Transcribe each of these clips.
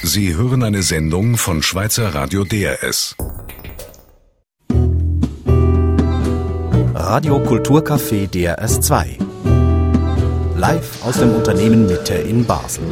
Sie hören eine Sendung von Schweizer Radio DRS. Radio Kulturcafé DRS 2. Live aus dem Unternehmen Mitte in Basel.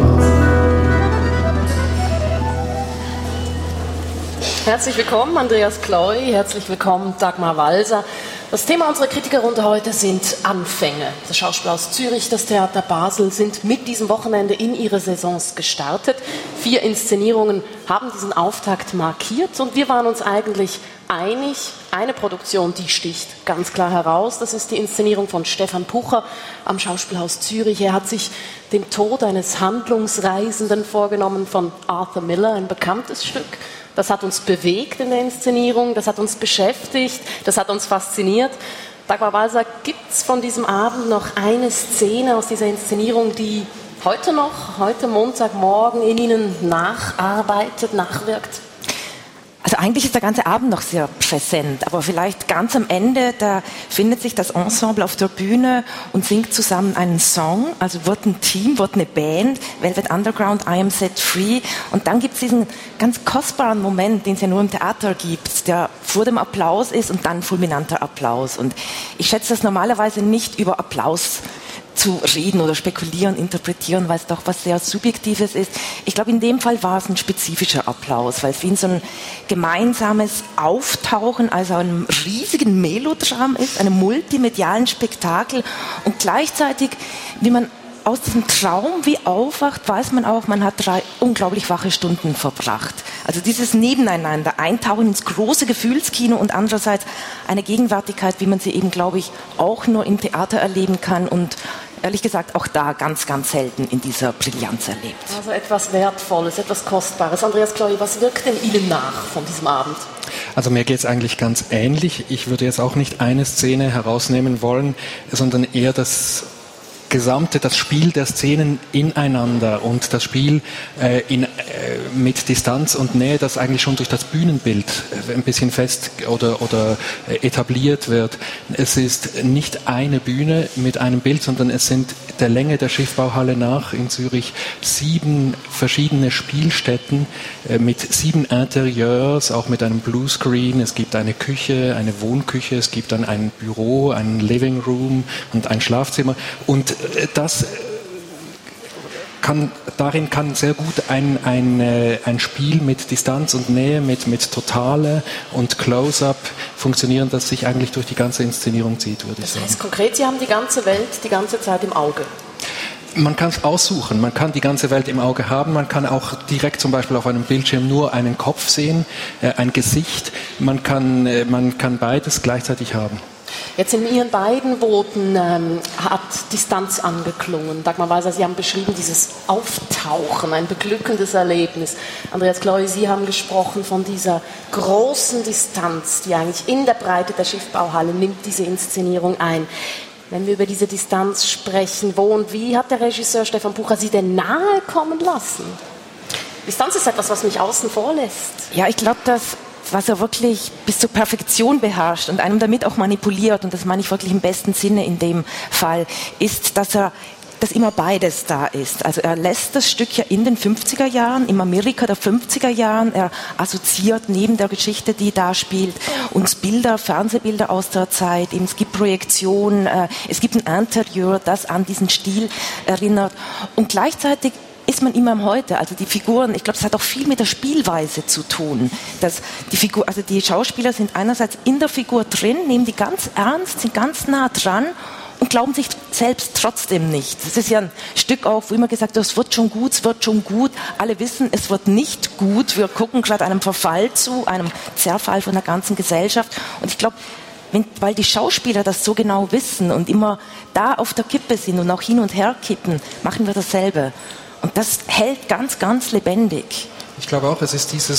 Herzlich willkommen, Andreas Kloy, herzlich willkommen, Dagmar Walser. Das Thema unserer Kritikerrunde heute sind Anfänge. Das Schauspielhaus Zürich, das Theater Basel sind mit diesem Wochenende in ihre Saisons gestartet. 4 Inszenierungen haben diesen Auftakt markiert und wir waren uns eigentlich einig, eine Produktion, die sticht ganz klar heraus. Das ist die Inszenierung von Stefan Pucher am Schauspielhaus Zürich. Er hat sich den Tod eines Handlungsreisenden vorgenommen von Arthur Miller, ein bekanntes Stück. Das hat uns bewegt in der Inszenierung, das hat uns beschäftigt, das hat uns fasziniert. Dagmar Walser, gibt es von diesem Abend noch eine Szene aus dieser Inszenierung, die heute Montagmorgen in Ihnen nacharbeitet, nachwirkt? Also eigentlich ist der ganze Abend noch sehr präsent, aber vielleicht ganz am Ende, da findet sich das Ensemble auf der Bühne und singt zusammen einen Song, also wird ein Team, wird eine Band, Velvet Underground, I Am Set Free, und dann gibt es diesen ganz kostbaren Moment, den es ja nur im Theater gibt, der vor dem Applaus ist und dann fulminanter Applaus, und ich schätze das normalerweise nicht über Applaus zu reden oder spekulieren, interpretieren, weil es doch was sehr Subjektives ist. Ich glaube, in dem Fall war es ein spezifischer Applaus, weil es wie in so ein gemeinsames Auftauchen, also einem riesigen Melodram ist, einem multimedialen Spektakel, und gleichzeitig, wie man aus diesem Traum wie aufwacht, weiß man auch, man hat 3 unglaublich wache Stunden verbracht. Also dieses Nebeneinander, Eintauchen ins große Gefühlskino und andererseits eine Gegenwärtigkeit, wie man sie eben, glaube ich, auch nur im Theater erleben kann und ehrlich gesagt auch da ganz, ganz selten in dieser Brillanz erlebt. Also etwas Wertvolles, etwas Kostbares. Andreas Kloy, was wirkt denn Ihnen nach von diesem Abend? Also mir geht es eigentlich ganz ähnlich. Ich würde jetzt auch nicht eine Szene herausnehmen wollen, sondern eher das Spiel der Szenen ineinander und das Spiel mit Distanz und Nähe, das eigentlich schon durch das Bühnenbild ein bisschen fest oder etabliert wird. Es ist nicht eine Bühne mit einem Bild, sondern es sind der Länge der Schiffbauhalle nach in Zürich 7 verschiedene Spielstätten mit 7 Interieurs, auch mit einem Bluescreen. Es gibt eine Küche, eine Wohnküche, es gibt dann ein Büro, einen Living Room und ein Schlafzimmer, und darin kann sehr gut ein Spiel mit Distanz und Nähe, mit Totale und Close-Up funktionieren, das sich eigentlich durch die ganze Inszenierung zieht, würde ich sagen. Das heißt konkret, Sie haben die ganze Welt die ganze Zeit im Auge. Man kann es aussuchen, man kann die ganze Welt im Auge haben, man kann auch direkt zum Beispiel auf einem Bildschirm nur einen Kopf sehen, ein Gesicht, man kann beides gleichzeitig haben. Jetzt in Ihren beiden Voten hat Distanz angeklungen. Dagmar Walser, Sie haben beschrieben dieses Auftauchen, ein beglückendes Erlebnis. Andreas Kloy, Sie haben gesprochen von dieser großen Distanz, die eigentlich in der Breite der Schiffbauhalle nimmt diese Inszenierung ein. Wenn wir über diese Distanz sprechen, wo und wie hat der Regisseur Stefan Pucher Sie denn nahe kommen lassen? Distanz ist etwas, was mich außen vor lässt. Ja, ich glaube, was er wirklich bis zur Perfektion beherrscht und einem damit auch manipuliert, und das meine ich wirklich im besten Sinne in dem Fall, ist, dass immer beides da ist. Also er lässt das Stück ja in den 50er Jahren, im Amerika der 50er Jahren, er assoziiert neben der Geschichte, die da spielt, uns Bilder, Fernsehbilder aus der Zeit, es gibt Projektionen, es gibt ein Interieur, das an diesen Stil erinnert, und gleichzeitig ist man immer im Heute, also die Figuren, ich glaube, das hat auch viel mit der Spielweise zu tun, dass die Schauspieler sind einerseits in der Figur drin, nehmen die ganz ernst, sind ganz nah dran und glauben sich selbst trotzdem nicht. Das ist ja ein Stück auch, wo immer gesagt wird, es wird schon gut, alle wissen, es wird nicht gut, wir gucken gerade einem Verfall zu, einem Zerfall von der ganzen Gesellschaft, und ich glaube, weil die Schauspieler das so genau wissen und immer da auf der Kippe sind und auch hin und her kippen, machen wir dasselbe. Und das hält ganz, ganz lebendig. Ich glaube auch, es ist dieses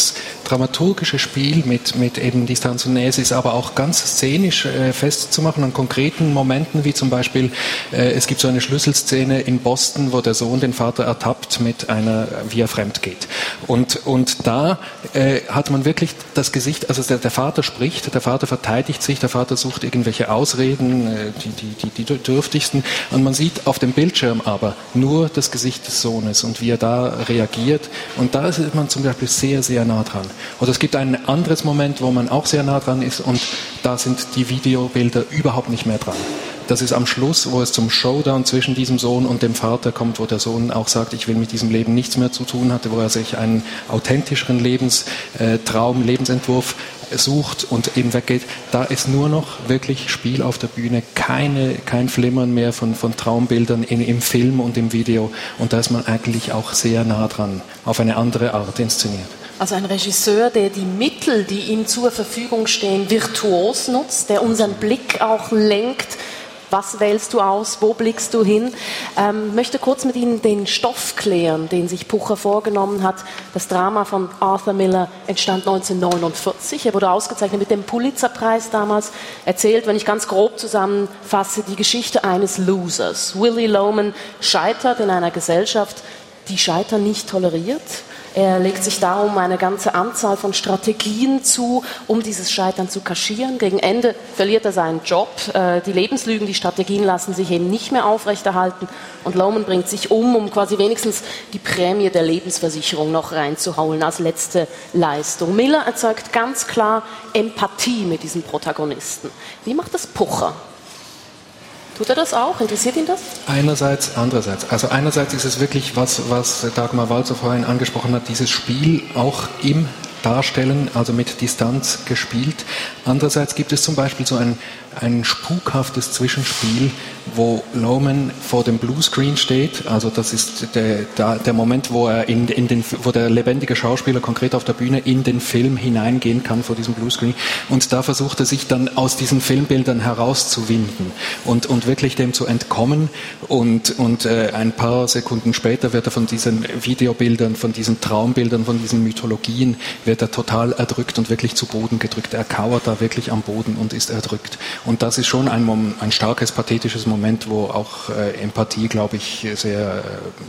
dramaturgische Spiel mit eben Distanz und Nähe ist aber auch ganz szenisch festzumachen an konkreten Momenten, wie zum Beispiel, es gibt so eine Schlüsselszene in Boston, wo der Sohn den Vater ertappt mit einer, wie er fremd geht. Und da hat man wirklich das Gesicht, also der Vater spricht, der Vater verteidigt sich, der Vater sucht irgendwelche Ausreden, die dürftigsten, und man sieht auf dem Bildschirm aber nur das Gesicht des Sohnes und wie er da reagiert, und da ist man zum Beispiel sehr, sehr nah dran. Oder es gibt ein anderes Moment, wo man auch sehr nah dran ist, und da sind die Videobilder überhaupt nicht mehr dran. Das ist am Schluss, wo es zum Showdown zwischen diesem Sohn und dem Vater kommt, wo der Sohn auch sagt, ich will mit diesem Leben nichts mehr zu tun hatte, wo er sich einen authentischeren Lebenstraum, Lebensentwurf sucht und eben weggeht. Da ist nur noch wirklich Spiel auf der Bühne, kein Flimmern mehr von Traumbildern im Film und im Video. Und da ist man eigentlich auch sehr nah dran, auf eine andere Art inszeniert. Also ein Regisseur, der die Mittel, die ihm zur Verfügung stehen, virtuos nutzt, der unseren Blick auch lenkt. Was wählst du aus? Wo blickst du hin? Möchte kurz mit Ihnen den Stoff klären, den sich Pucher vorgenommen hat. Das Drama von Arthur Miller entstand 1949. Er wurde ausgezeichnet mit dem Pulitzerpreis damals. Erzählt, wenn ich ganz grob zusammenfasse, die Geschichte eines Losers. Willy Loman scheitert in einer Gesellschaft, die Scheitern nicht toleriert. Er legt sich darum eine ganze Anzahl von Strategien zu, um dieses Scheitern zu kaschieren. Gegen Ende verliert er seinen Job. Die Lebenslügen, die Strategien lassen sich eben nicht mehr aufrechterhalten. Und Loman bringt sich um quasi wenigstens die Prämie der Lebensversicherung noch reinzuhauen als letzte Leistung. Miller erzeugt ganz klar Empathie mit diesem Protagonisten. Wie macht das Pucher? Tut er das auch? Interessiert ihn das? Einerseits, andererseits. Also einerseits ist es wirklich, was Dagmar Walser vorhin angesprochen hat, dieses Spiel auch im Darstellen, also mit Distanz gespielt. Andererseits gibt es zum Beispiel so ein spukhaftes Zwischenspiel, wo Loman vor dem Bluescreen steht. Also das ist der Moment, wo er wo der lebendige Schauspieler konkret auf der Bühne in den Film hineingehen kann vor diesem Bluescreen. Und da versucht er sich dann aus diesen Filmbildern herauszuwinden und wirklich dem zu entkommen. Und ein paar Sekunden später wird er von diesen Videobildern, von diesen Traumbildern, von diesen Mythologien, wird er total erdrückt und wirklich zu Boden gedrückt. Er kauert da wirklich am Boden und ist erdrückt. Und das ist schon ein starkes, pathetisches Moment, wo auch Empathie, glaube ich, sehr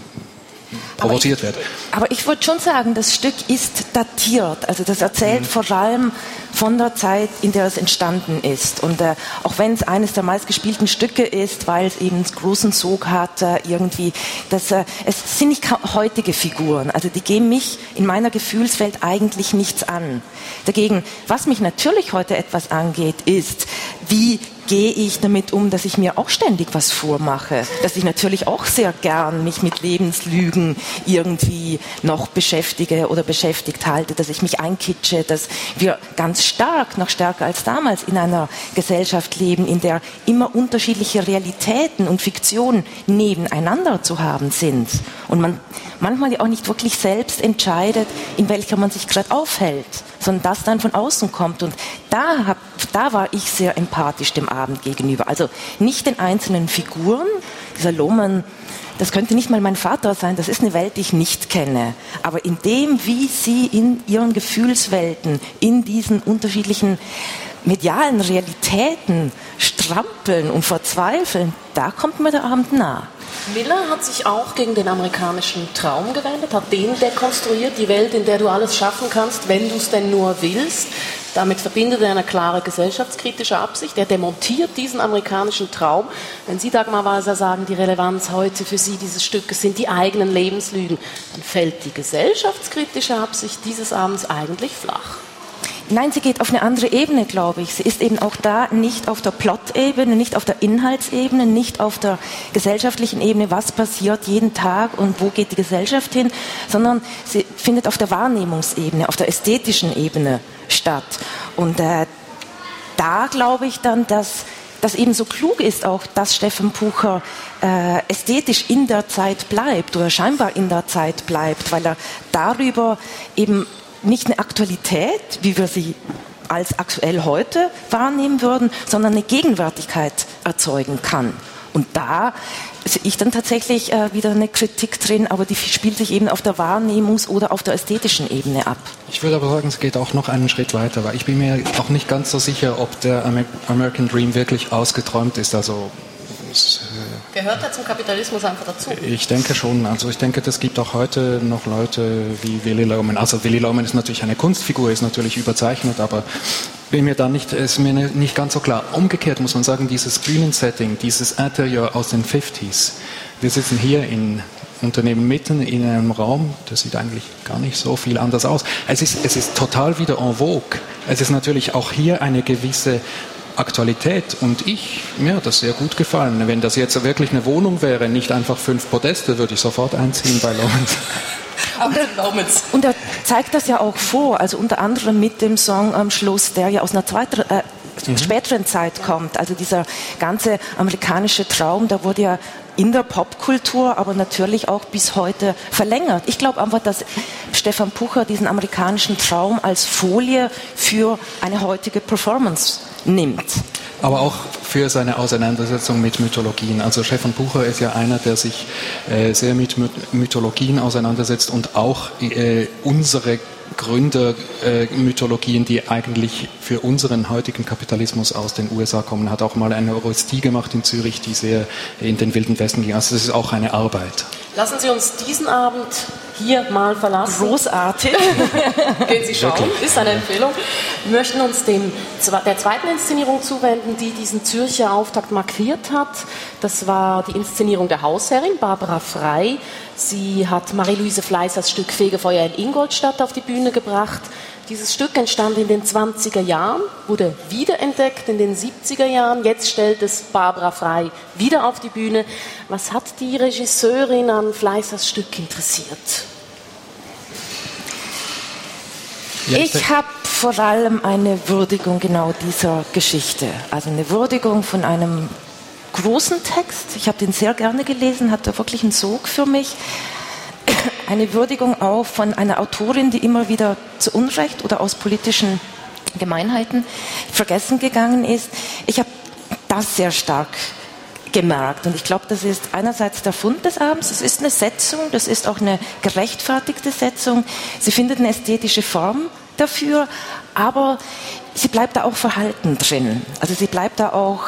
provoziert wird. Aber ich würde schon sagen, das Stück ist datiert. Also das erzählt vor allem von der Zeit, in der es entstanden ist. Und auch wenn es eines der meistgespielten Stücke ist, weil es eben einen großen Sog hat, irgendwie, es sind nicht heutige Figuren. Also die gehen mich in meiner Gefühlswelt eigentlich nichts an. Dagegen, was mich natürlich heute etwas angeht, ist, wie gehe ich damit um, dass ich mir auch ständig was vormache, dass ich natürlich auch sehr gern mich mit Lebenslügen irgendwie noch beschäftige oder beschäftigt halte, dass ich mich einkitsche, dass wir ganz stark, noch stärker als damals, in einer Gesellschaft leben, in der immer unterschiedliche Realitäten und Fiktion nebeneinander zu haben sind und man manchmal ja auch nicht wirklich selbst entscheidet, in welcher man sich gerade aufhält, sondern das dann von außen kommt. Und da war ich sehr empathisch dem Abend gegenüber. Also nicht den einzelnen Figuren, dieser Loman, das könnte nicht mal mein Vater sein, das ist eine Welt, die ich nicht kenne. Aber in dem, wie sie in ihren Gefühlswelten, in diesen unterschiedlichen medialen Realitäten strampeln und verzweifeln, da kommt mir der Abend nah. Miller hat sich auch gegen den amerikanischen Traum gewendet, hat den dekonstruiert, die Welt, in der du alles schaffen kannst, wenn du es denn nur willst. Damit verbindet er eine klare gesellschaftskritische Absicht. Er demontiert diesen amerikanischen Traum. Wenn Sie, Dagmar Walser, sagen, die Relevanz heute für Sie dieses Stückes sind die eigenen Lebenslügen, dann fällt die gesellschaftskritische Absicht dieses Abends eigentlich flach. Nein, sie geht auf eine andere Ebene, glaube ich. Sie ist eben auch da nicht auf der Plot-Ebene, nicht auf der Inhaltsebene, nicht auf der gesellschaftlichen Ebene, was passiert jeden Tag und wo geht die Gesellschaft hin, sondern sie findet auf der Wahrnehmungsebene, auf der ästhetischen Ebene statt. Und da glaube ich dann, dass das eben so klug ist auch, dass Stefan Pucher ästhetisch in der Zeit bleibt oder scheinbar in der Zeit bleibt, weil er darüber eben nicht eine Aktualität, wie wir sie als aktuell heute wahrnehmen würden, sondern eine Gegenwärtigkeit erzeugen kann. Und da sehe ich dann tatsächlich wieder eine Kritik drin, aber die spielt sich eben auf der Wahrnehmungs- oder auf der ästhetischen Ebene ab. Ich würde aber sagen, es geht auch noch einen Schritt weiter, weil ich bin mir auch nicht ganz so sicher, ob der American Dream wirklich ausgeträumt ist. Also gehört er zum Kapitalismus einfach dazu? Ich denke schon. Also ich denke, es gibt auch heute noch Leute wie Willy Loman. Also Willy Loman ist natürlich eine Kunstfigur, ist natürlich überzeichnet, aber ist mir nicht ganz so klar. Umgekehrt muss man sagen, dieses Bühnensetting, dieses Interieur aus den 50s. Wir sitzen hier in Unternehmen mitten in einem Raum, das sieht eigentlich gar nicht so viel anders aus. Es ist total wieder en vogue. Es ist natürlich auch hier eine gewisse Aktualität und mir hat das sehr gut gefallen. Wenn das jetzt wirklich eine Wohnung wäre, nicht einfach 5 Podeste, würde ich sofort einziehen bei Lomans. Und er zeigt das ja auch vor, also unter anderem mit dem Song am Schluss, der ja aus einer späteren Zeit kommt. Also dieser ganze amerikanische Traum, da wurde ja in der Popkultur, aber natürlich auch bis heute verlängert. Ich glaube einfach, dass Stefan Pucher diesen amerikanischen Traum als Folie für eine heutige Performance nimmt. Aber auch für seine Auseinandersetzung mit Mythologien. Also Stefan Pucher ist ja einer, der sich sehr mit Mythologien auseinandersetzt und auch unsere Gründermythologien, die eigentlich für unseren heutigen Kapitalismus aus den USA kommen, hat auch mal eine Orestie gemacht in Zürich, die sehr in den Wilden Westen ging. Also das ist auch eine Arbeit. Lassen Sie uns diesen Abend hier mal verlassen. Großartig. Gehen Sie schauen, ist eine Empfehlung. Wir möchten uns der zweiten Inszenierung zuwenden, die diesen Zürcher Auftakt markiert hat. Das war die Inszenierung der Hausherrin, Barbara Frey. Sie hat Marie-Louise Fleißers Stück Fegefeuer in Ingolstadt auf die Bühne gebracht. Dieses Stück entstand in den 20er Jahren, wurde wiederentdeckt in den 70er Jahren. Jetzt stellt es Barbara Frey wieder auf die Bühne. Was hat die Regisseurin an Fleißers Stück interessiert? Ich habe vor allem eine Würdigung genau dieser Geschichte. Also eine Würdigung von einem großen Text. Ich habe den sehr gerne gelesen, hatte wirklich einen Sog für mich. Eine Würdigung auch von einer Autorin, die immer wieder zu Unrecht oder aus politischen Gemeinheiten vergessen gegangen ist. Ich habe das sehr stark gemerkt und ich glaube, das ist einerseits der Fund des Abends, das ist eine Setzung, das ist auch eine gerechtfertigte Setzung. Sie findet eine ästhetische Form dafür, aber sie bleibt da auch verhalten drin. Also sie bleibt da auch,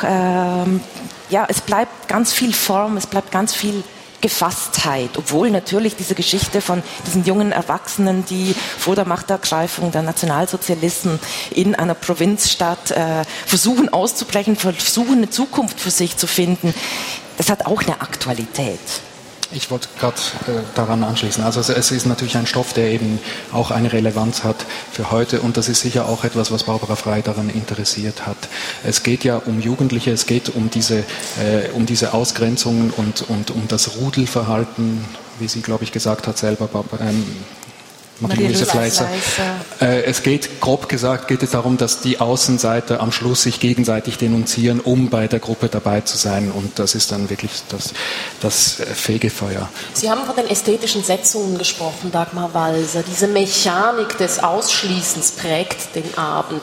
es bleibt ganz viel Form, es bleibt ganz viel Gefasstheit, obwohl natürlich diese Geschichte von diesen jungen Erwachsenen, die vor der Machtergreifung der Nationalsozialisten in einer Provinzstadt versuchen auszubrechen, versuchen eine Zukunft für sich zu finden, das hat auch eine Aktualität. Ich wollte gerade daran anschließen. Also es ist natürlich ein Stoff, der eben auch eine Relevanz hat für heute und das ist sicher auch etwas, was Barbara Frey daran interessiert hat. Es geht ja um Jugendliche, es geht um diese Ausgrenzungen und um das Rudelverhalten, wie sie, glaube ich, gesagt hat selber, Marie-Louise Fleißer. Es geht, grob gesagt, geht es darum, dass die Außenseiter am Schluss sich gegenseitig denunzieren, um bei der Gruppe dabei zu sein. Und das ist dann wirklich das Fegefeuer. Sie haben von den ästhetischen Setzungen gesprochen, Dagmar Walser. Diese Mechanik des Ausschließens prägt den Abend.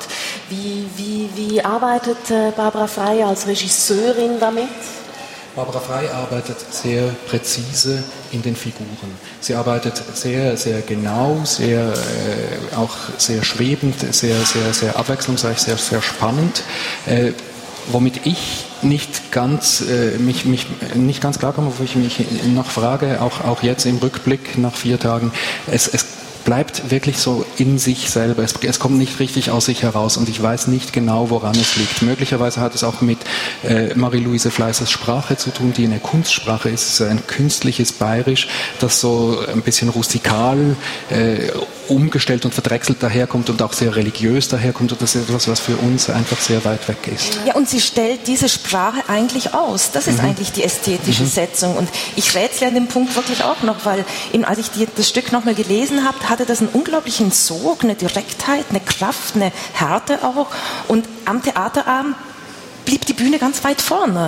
Wie arbeitet Barbara Frey als Regisseurin damit? Barbara Frey arbeitet sehr präzise in den Figuren. Sie arbeitet sehr, sehr genau, auch sehr schwebend, sehr, sehr, sehr abwechslungsreich, sehr, sehr spannend. Womit ich nicht ganz klarkomme, wo ich mich noch frage, auch jetzt im Rückblick nach 4 Tagen, es bleibt wirklich so in sich selber. Es kommt nicht richtig aus sich heraus und ich weiß nicht genau, woran es liegt. Möglicherweise hat es auch mit Marie-Louise Fleißers Sprache zu tun, die eine Kunstsprache ist. Es ist ein künstliches Bayerisch, das so ein bisschen rustikal umgestellt und verdrechselt daherkommt und auch sehr religiös daherkommt. Und das ist etwas, was für uns einfach sehr weit weg ist. Ja, und sie stellt diese Sprache eigentlich aus. Das ist eigentlich die ästhetische Setzung. Und ich rätsel an dem Punkt wirklich auch noch, weil eben, als ich das Stück nochmal gelesen habe, hatte das einen unglaublichen Sog, eine Direktheit, eine Kraft, eine Härte auch. Und am Theaterabend blieb die Bühne ganz weit vorne.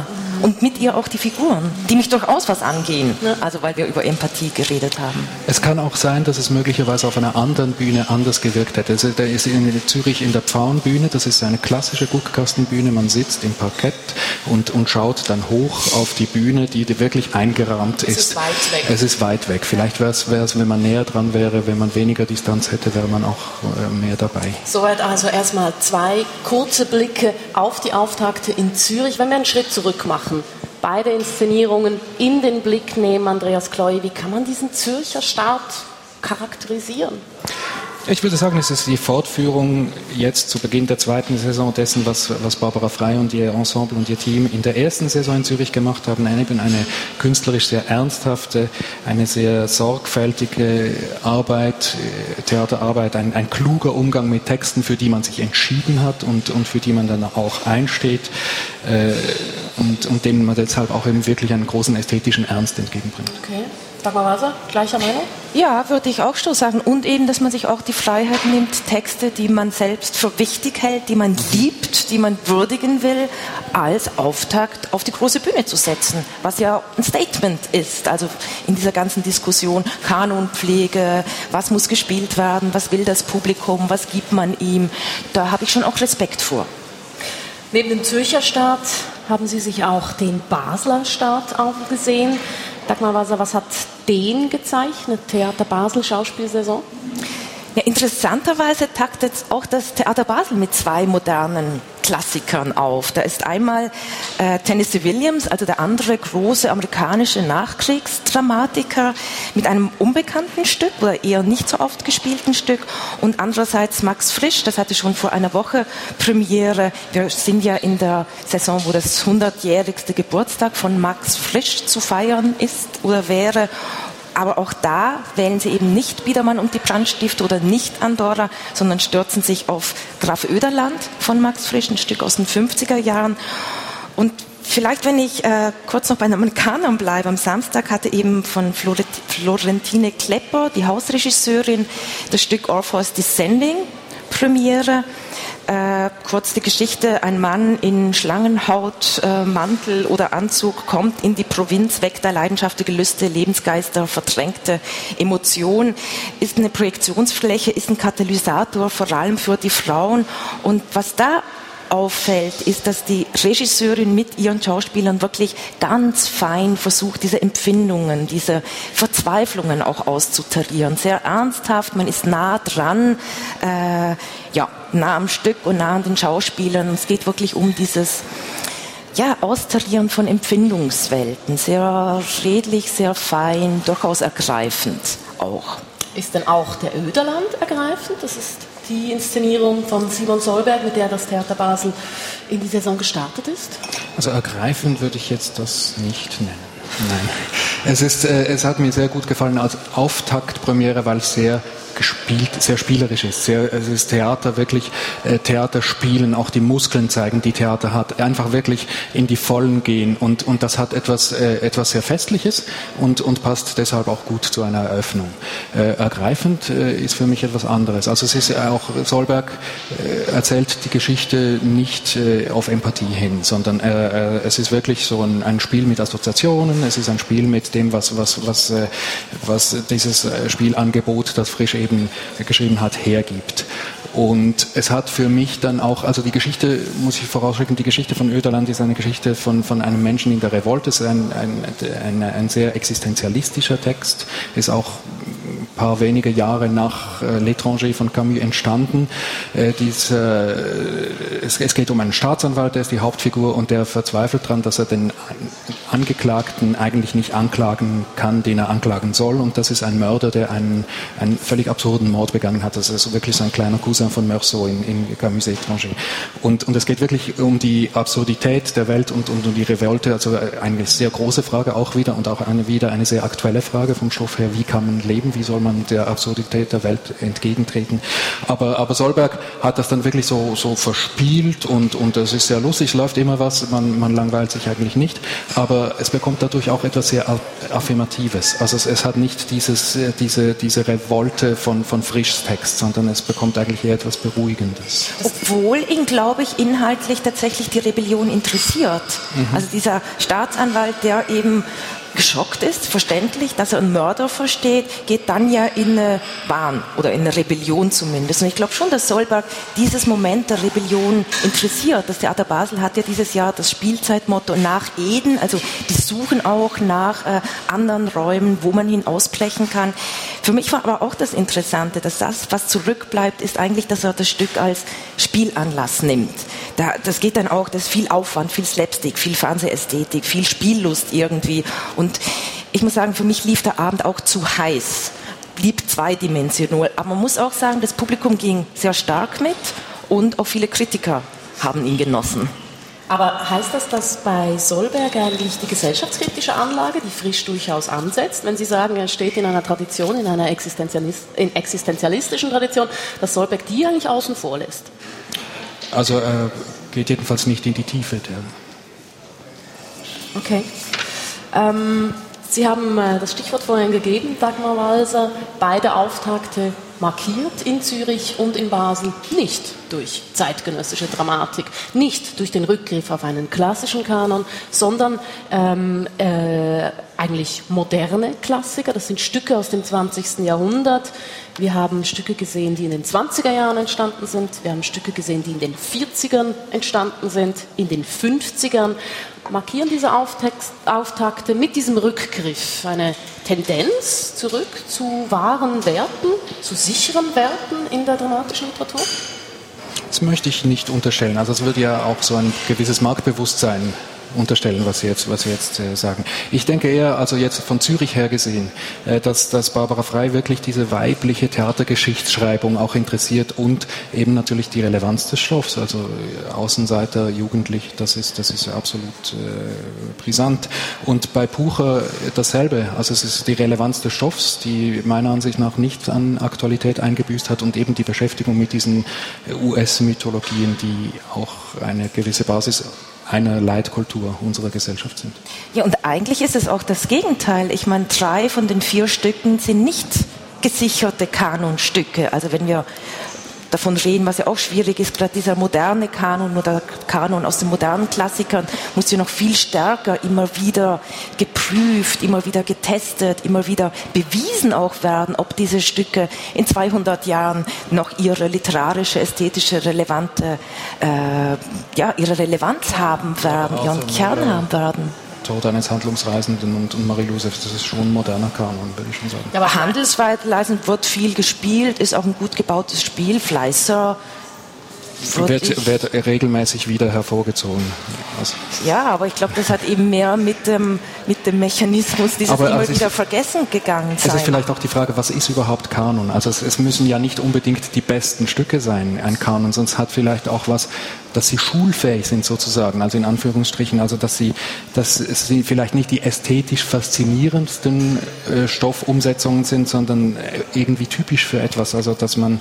und mit ihr auch die Figuren, die mich durchaus was angehen, also weil wir über Empathie geredet haben. Es kann auch sein, dass es möglicherweise auf einer anderen Bühne anders gewirkt hätte. Also da ist in Zürich in der Pfauenbühne, das ist eine klassische Guckkastenbühne, man sitzt im Parkett und schaut dann hoch auf die Bühne, die wirklich eingerahmt ist. Es ist weit weg. Es ist weit weg. Vielleicht wäre es, wenn man näher dran wäre, wenn man weniger Distanz hätte, wäre man auch mehr dabei. Soweit also erstmal 2 kurze Blicke auf die Auftakte in Zürich. Wenn wir einen Schritt zurück machen, beide Inszenierungen in den Blick nehmen, Andreas Kloy, wie kann man diesen Zürcher Start charakterisieren? Ich würde sagen, es ist die Fortführung jetzt zu Beginn der zweiten Saison dessen, was Barbara Frey und ihr Ensemble und ihr Team in der ersten Saison in Zürich gemacht haben. Eben eine künstlerisch sehr ernsthafte, eine sehr sorgfältige Arbeit, Theaterarbeit, ein kluger Umgang mit Texten, für die man sich entschieden hat und für die man dann auch einsteht und denen man deshalb auch eben wirklich einen großen ästhetischen Ernst entgegenbringt. Okay. Dagmar Walser, gleicher Meinung? Ja, würde ich auch so sagen. Und eben, dass man sich auch die Freiheit nimmt, Texte, die man selbst für wichtig hält, die man liebt, die man würdigen will, als Auftakt auf die große Bühne zu setzen. Was ja ein Statement ist. Also in dieser ganzen Diskussion, Kanonpflege, was muss gespielt werden, was will das Publikum, was gibt man ihm. Da habe ich schon auch Respekt vor. Neben dem Zürcher Start haben Sie sich auch den Basler Start angesehen. Dagmar Walser, was hat den gezeichnet, Theater Basel, Schauspielsaison? Ja, interessanterweise taktet auch das Theater Basel mit 2 modernen Klassikern auf. Da ist einmal Tennessee Williams, also der andere große amerikanische Nachkriegsdramatiker mit einem unbekannten Stück oder eher nicht so oft gespielten Stück, und andererseits Max Frisch, das hatte schon vor einer Woche Premiere. Wir sind ja in der Saison, wo das 100-jährigste Geburtstag von Max Frisch zu feiern ist oder wäre. Aber auch da wählen sie eben nicht Biedermann und die Brandstifte oder nicht Andorra, sondern stürzen sich auf Graf Oederland von Max Frisch, ein Stück aus den 50er Jahren. Und vielleicht, wenn ich kurz noch bei den Amerikanern bleibe, am Samstag hatte eben von Florentine Klepper, die Hausregisseurin, das Stück Orpheus Descending Premiere. Kurz die Geschichte: Ein Mann in Schlangenhaut, Mantel oder Anzug kommt in die Provinz, weckt der leidenschaftliche Gelüste, Lebensgeister, verdrängte Emotionen, ist eine Projektionsfläche, ist ein Katalysator, vor allem für die Frauen. Und was da auffällt, ist, dass die Regisseurin mit ihren Schauspielern wirklich ganz fein versucht, diese Empfindungen, diese Verzweiflungen auch auszutarieren. Sehr ernsthaft, man ist nah dran, nah am Stück und nah an den Schauspielern. Es geht wirklich um dieses Austarieren von Empfindungswelten. Sehr redlich, sehr fein, durchaus ergreifend auch. Ist denn auch der Oederland ergreifend? Das ist die Inszenierung von Simon Solberg, mit der das Theater Basel in die Saison gestartet ist? Also ergreifend würde ich jetzt das nicht nennen. Nein. Es hat mir sehr gut gefallen als Auftaktpremiere, weil es sehr spielerisch ist. Es ist Theater, wirklich Theater spielen, auch die Muskeln zeigen, die Theater hat, einfach wirklich in die Vollen gehen, und das hat etwas sehr Festliches und passt deshalb auch gut zu einer Eröffnung. Ergreifend ist für mich etwas anderes. Also es ist auch, Solberg erzählt die Geschichte nicht auf Empathie hin, sondern es ist wirklich so ein Spiel mit Assoziationen, es ist ein Spiel mit dem, was dieses Spielangebot, das Frisch eben geschrieben hat, hergibt. Und es hat für mich dann auch, also die Geschichte, muss ich vorausschicken, die Geschichte von Oederland ist eine Geschichte von einem Menschen in der Revolte. Es ist ein sehr existenzialistischer Text, ist auch ein paar wenige Jahre nach L'Étranger von Camus entstanden. Es geht um einen Staatsanwalt, der ist die Hauptfigur, und der verzweifelt daran, dass er den Angeklagten eigentlich nicht anklagen kann, den er anklagen soll. Und das ist ein Mörder, der einen völlig absurden Mord begangen hat. Das ist wirklich so ein kleiner Cousin von Meursault in Camus' Étranger. Und es geht wirklich um die Absurdität der Welt und um die Revolte. Also eine sehr große Frage auch wieder, und auch wieder eine sehr aktuelle Frage vom Stoff her: Wie kann man leben überlegen, wie soll man der Absurdität der Welt entgegentreten. Aber Solberg hat das dann wirklich so verspielt und es ist sehr lustig, es läuft immer was, man langweilt sich eigentlich nicht, aber es bekommt dadurch auch etwas sehr Affirmatives. Also es hat nicht diese Revolte von Frischstext, sondern es bekommt eigentlich eher etwas Beruhigendes. Obwohl ihn, glaube ich, inhaltlich tatsächlich die Rebellion interessiert. Also dieser Staatsanwalt, der eben geschockt ist, verständlich, dass er einen Mörder versteht, geht dann ja in eine Wahn oder in eine Rebellion zumindest. Und ich glaube schon, dass Solberg dieses Moment der Rebellion interessiert. Das Theater Basel hat ja dieses Jahr das Spielzeitmotto nach Eden, also die suchen auch nach anderen Räumen, wo man ihn ausbrechen kann. Für mich war aber auch das Interessante, dass das, was zurückbleibt, ist eigentlich, dass er das Stück als Spielanlass nimmt. Das geht dann auch, das ist viel Aufwand, viel Slapstick, viel Fernsehästhetik, viel Spiellust irgendwie. Und ich muss sagen, für mich lief der Abend auch zu heiß, blieb zweidimensional. Aber man muss auch sagen, das Publikum ging sehr stark mit und auch viele Kritiker haben ihn genossen. Aber heißt das, dass bei Solberg eigentlich die gesellschaftskritische Anlage, die Frisch durchaus ansetzt, wenn Sie sagen, er steht in einer Tradition, in einer existenzialistischen Tradition, dass Solberg die eigentlich außen vor lässt? Also geht jedenfalls nicht in die Tiefe. Okay. Sie haben das Stichwort vorhin gegeben, Dagmar Walser, beide Auftakte markiert in Zürich und in Basel, nicht durch zeitgenössische Dramatik, nicht durch den Rückgriff auf einen klassischen Kanon, sondern eigentlich moderne Klassiker. Das sind Stücke aus dem 20. Jahrhundert. Wir haben Stücke gesehen, die in den 20er Jahren entstanden sind. Wir haben Stücke gesehen, die in den 40ern entstanden sind, in den 50ern. Markieren diese Auftakte mit diesem Rückgriff eine Tendenz zurück zu wahren Werten, zu sicheren Werten in der dramatischen Literatur? Das möchte ich nicht unterstellen. Also es würde ja auch so ein gewisses Marktbewusstsein unterstellen, was Sie jetzt sagen. Ich denke eher, also jetzt von Zürich her gesehen, dass Barbara Frei wirklich diese weibliche Theatergeschichtsschreibung auch interessiert und eben natürlich die Relevanz des Stoffs, also Außenseiter, jugendlich, das ist absolut brisant. Und bei Pucher dasselbe, also es ist die Relevanz des Stoffs, die meiner Ansicht nach nicht an Aktualität eingebüßt hat und eben die Beschäftigung mit diesen US-Mythologien, die auch eine gewisse Basis einer Leitkultur unserer Gesellschaft sind. Ja, und eigentlich ist es auch das Gegenteil. Ich meine, 3 von den 4 Stücken sind nicht gesicherte Kanonstücke. Also wenn wir davon reden, was ja auch schwierig ist, gerade dieser moderne Kanon oder Kanon aus den modernen Klassikern muss ja noch viel stärker immer wieder geprüft, immer wieder getestet, immer wieder bewiesen auch werden, ob diese Stücke in 200 Jahren noch ihre literarische, ästhetische, relevante, ihre Relevanz haben werden, ihren Kern haben werden. Tod eines Handlungsreisenden und Marie-Louise, das ist schon ein moderner Kanon, würde ich schon sagen. Ja, aber Handelsreisenden wird viel gespielt, ist auch ein gut gebautes Spiel, Fleißer wird regelmäßig wieder hervorgezogen. Also ja, aber ich glaube, das hat eben mehr mit dem Mechanismus dieses immer wieder vergessen gegangen sein. Es ist vielleicht auch die Frage, was ist überhaupt Kanon? Also es müssen ja nicht unbedingt die besten Stücke sein, ein Kanon, sonst hat vielleicht auch was, dass sie schulfähig sind sozusagen, also in Anführungsstrichen, also dass sie vielleicht nicht die ästhetisch faszinierendsten Stoffumsetzungen sind, sondern irgendwie typisch für etwas, also dass man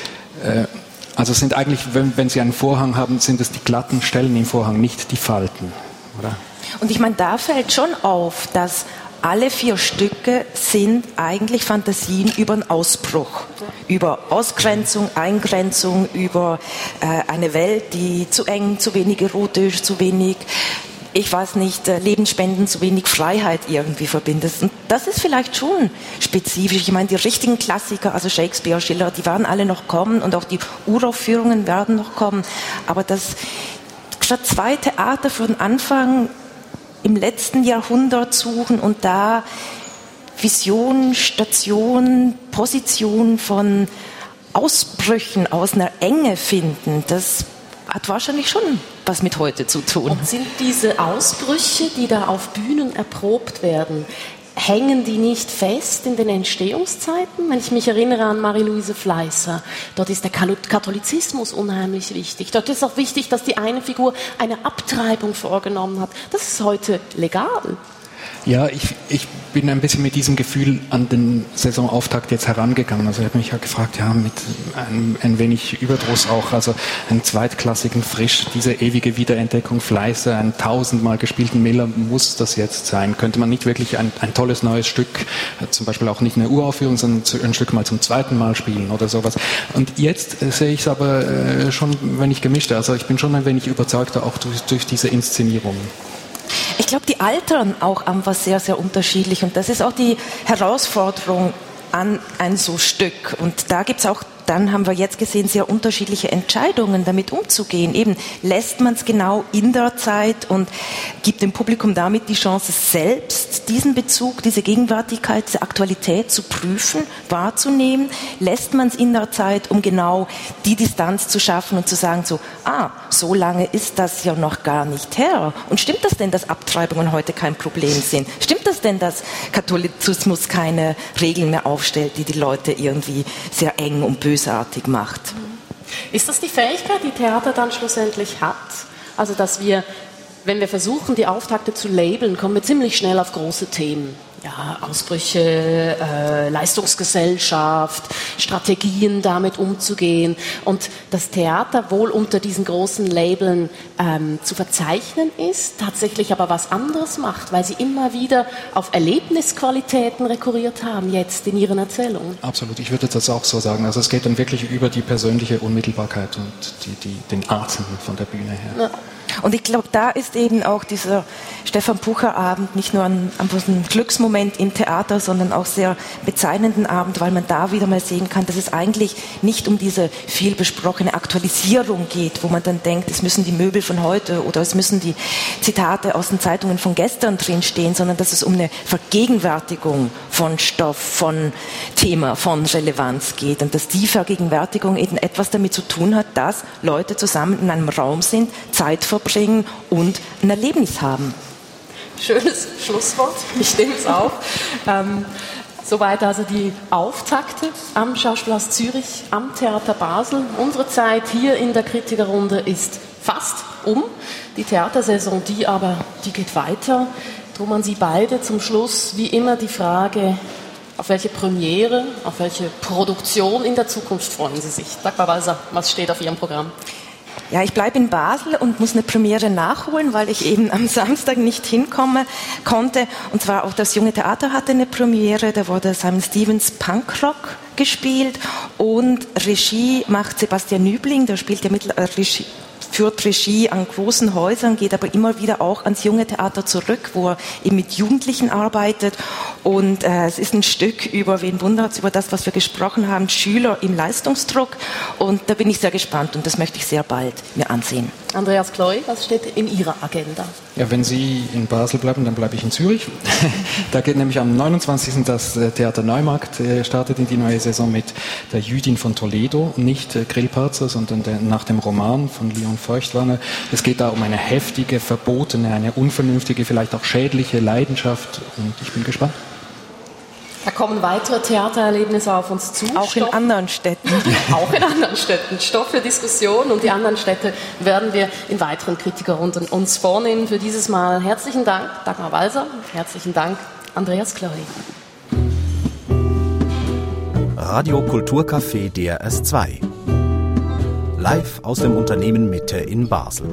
also es sind eigentlich, wenn Sie einen Vorhang haben, sind es die glatten Stellen im Vorhang, nicht die Falten, oder? Und ich meine, da fällt schon auf, dass alle 4 Stücke sind eigentlich Fantasien über einen Ausbruch, über Ausgrenzung, Eingrenzung, über eine Welt, die zu eng, zu wenig erotisch, zu wenig, ich weiß nicht, Lebensspenden, zu wenig Freiheit irgendwie verbindet. Und das ist vielleicht schon spezifisch. Ich meine, die richtigen Klassiker, also Shakespeare, Schiller, die werden alle noch kommen und auch die Uraufführungen werden noch kommen. Aber das gerade 2 Theater für den Anfang im letzten Jahrhundert suchen und da Vision, Station, Position von Ausbrüchen aus einer Enge finden, das hat wahrscheinlich schon was mit heute zu tun. Und sind diese Ausbrüche, die da auf Bühnen erprobt werden, hängen die nicht fest in den Entstehungszeiten? Wenn ich mich erinnere an Marie-Louise Fleißer, dort ist der Katholizismus unheimlich wichtig. Dort ist auch wichtig, dass die eine Figur eine Abtreibung vorgenommen hat. Das ist heute legal. Ja, ich bin ein bisschen mit diesem Gefühl an den Saisonauftakt jetzt herangegangen. Also ich habe mich ja gefragt, ja, mit ein wenig Überdruss auch, also einen zweitklassigen Frisch, diese ewige Wiederentdeckung Fleiße, einen 1000-mal gespielten Miller, muss das jetzt sein? Könnte man nicht wirklich ein tolles neues Stück, zum Beispiel auch nicht eine Uraufführung, sondern ein Stück mal zum zweiten Mal spielen oder sowas? Und jetzt sehe ich es aber schon ein wenig gemischter. Also ich bin schon ein wenig überzeugter auch durch diese Inszenierung. Ich glaube, die altern auch einfach sehr, sehr unterschiedlich und das ist auch die Herausforderung an ein so Stück. Und da gibt es auch, dann haben wir jetzt gesehen, sehr unterschiedliche Entscheidungen, damit umzugehen. Eben lässt man es genau in der Zeit und gibt dem Publikum damit die Chance, selbst diesen Bezug, diese Gegenwärtigkeit, diese Aktualität zu prüfen, wahrzunehmen. Lässt man es in der Zeit, um genau die Distanz zu schaffen und zu sagen so, so lange ist das ja noch gar nicht her. Und stimmt das denn, dass Abtreibungen heute kein Problem sind? Stimmt das denn, dass Katholizismus keine Regeln mehr aufstellt, die die Leute irgendwie sehr eng und bösartig macht? Ist das die Fähigkeit, die Theater dann schlussendlich hat? Also, dass wir, wenn wir versuchen, die Auftakte zu labeln, kommen wir ziemlich schnell auf große Themen. Ja, Ausbrüche, Leistungsgesellschaft, Strategien damit umzugehen und das Theater wohl unter diesen großen Labeln zu verzeichnen ist, tatsächlich aber was anderes macht, weil sie immer wieder auf Erlebnisqualitäten rekurriert haben, jetzt in ihren Erzählungen. Absolut, ich würde das auch so sagen. Also es geht dann wirklich über die persönliche Unmittelbarkeit und den Atem von der Bühne her. Ja. Und ich glaube, da ist eben auch dieser Stefan Pucher-Abend nicht nur ein Glücksmoment im Theater, sondern auch sehr bezeichnenden Abend, weil man da wieder mal sehen kann, dass es eigentlich nicht um diese viel besprochene Aktualisierung geht, wo man dann denkt, es müssen die Möbel von heute oder es müssen die Zitate aus den Zeitungen von gestern drinstehen, sondern dass es um eine Vergegenwärtigung von Stoff, von Thema, von Relevanz geht und dass die Vergegenwärtigung eben etwas damit zu tun hat, dass Leute zusammen in einem Raum sind, Zeit verbringen und ein Erlebnis haben. Schönes Schlusswort, ich nehme es auf. Soweit also die Auftakte am Schauspielhaus Zürich, am Theater Basel. Unsere Zeit hier in der Kritikerrunde ist fast um. Die Theatersaison, die geht weiter. Drum an Sie beide zum Schluss wie immer die Frage, auf welche Premiere, auf welche Produktion in der Zukunft freuen Sie sich? Dagmar Walser, was steht auf Ihrem Programm? Ja, ich bleibe in Basel und muss eine Premiere nachholen, weil ich eben am Samstag nicht hinkommen konnte. Und zwar auch das Junge Theater hatte eine Premiere, da wurde Simon Stevens Punkrock gespielt und Regie macht Sebastian Nübling, der spielt ja führt Regie an großen Häusern, geht aber immer wieder auch ans Junge Theater zurück, wo er eben mit Jugendlichen arbeitet. Und es ist ein Stück über, wen wundert's, über das, was wir gesprochen haben, Schüler im Leistungsdruck. Und da bin ich sehr gespannt und das möchte ich sehr bald mir ansehen. Andreas Chloe, was steht in Ihrer Agenda? Ja, wenn Sie in Basel bleiben, dann bleibe ich in Zürich. Da geht nämlich am 29. das Theater Neumarkt, startet in die neue Saison mit der Jüdin von Toledo, nicht Grillparzer, sondern nach dem Roman von Leon Feuchtwanger. Es geht da um eine heftige, verbotene, eine unvernünftige, vielleicht auch schädliche Leidenschaft und ich bin gespannt. Da kommen weitere Theatererlebnisse auf uns zu. Auch in anderen Städten. Auch in anderen Städten. Stoff für Diskussion und die anderen Städte werden wir in weiteren Kritikerrunden uns vornehmen. Für dieses Mal herzlichen Dank, Dagmar Walser. Herzlichen Dank, Andreas Chloe. Radio Kulturcafé DRS2. Live aus dem Unternehmen Mitte in Basel.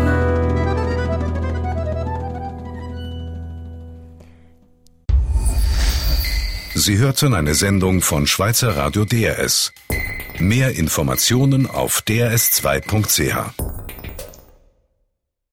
Sie hörten eine Sendung von Schweizer Radio DRS. Mehr Informationen auf drs2.ch.